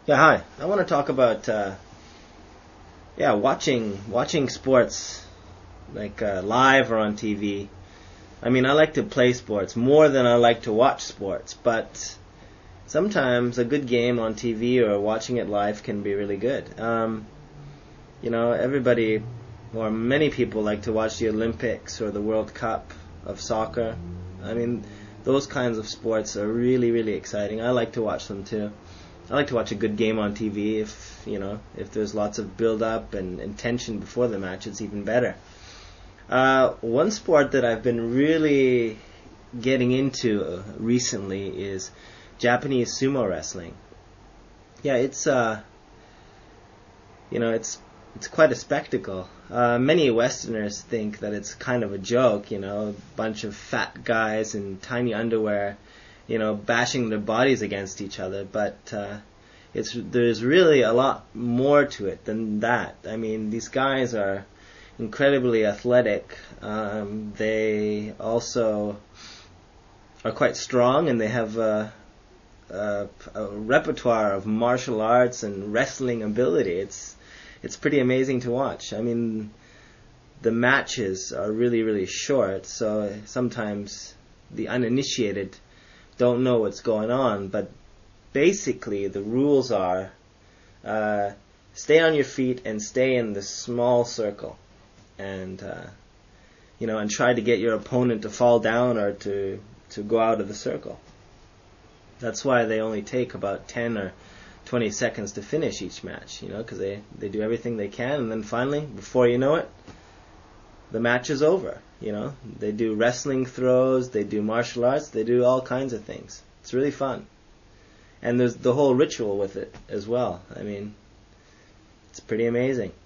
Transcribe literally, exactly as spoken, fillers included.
Yeah, hi. I want to talk about uh, yeah, watching watching sports like uh, live or on T V. I mean, I like to play sports more than I like to watch sports, but sometimes a good game on T V or watching it live can be really good. Um, you know, everybody or many people like to watch the Olympics or the World Cup of soccer. I mean, those kinds of sports are really, really exciting. I like to watch them too. I like to watch a good game on T V if, you know, if there's lots of build up and, and tension before the match, it's even better. Uh, one sport that I've been really getting into recently is Japanese sumo wrestling. Yeah, it's uh, you know, it's it's quite a spectacle. Uh, many Westerners think that it's kind of a joke, you know, a bunch of fat guys in tiny underwear, you know, bashing their bodies against each other. But uh, it's there's really a lot more to it than that. I mean, these guys are incredibly athletic. Um, they also are quite strong, and they have a, a, a repertoire of martial arts and wrestling ability. It's it's pretty amazing to watch. I mean, the matches are really, really short, so sometimes the uninitiated don't know what's going on, but basically the rules are uh, stay on your feet and stay in this small circle, and uh, you know, and try to get your opponent to fall down or to to go out of the circle. That's why they only take about ten or twenty seconds to finish each match, you know, because they, they do everything they can, and then finally, before you know it, the match is over, you know. They do wrestling throws, they do martial arts, they do all kinds of things. It's really fun. And there's the whole ritual with it as well. I mean, it's pretty amazing.